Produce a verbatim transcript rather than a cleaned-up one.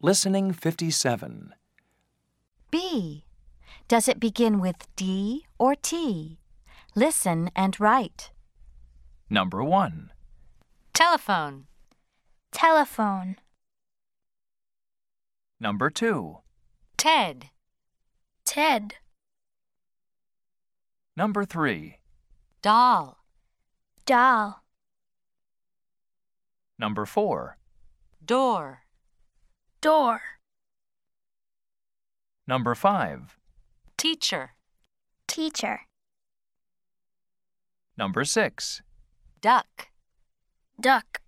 Listening fifty-seven. B. Does it begin with D or T? Listen and write. Number one. Telephone. Telephone. Number two. Ted. Ted. Number three. Doll. Doll. Number four. Door. Door. Number five. Teacher. Teacher. Number six. Duck. Duck.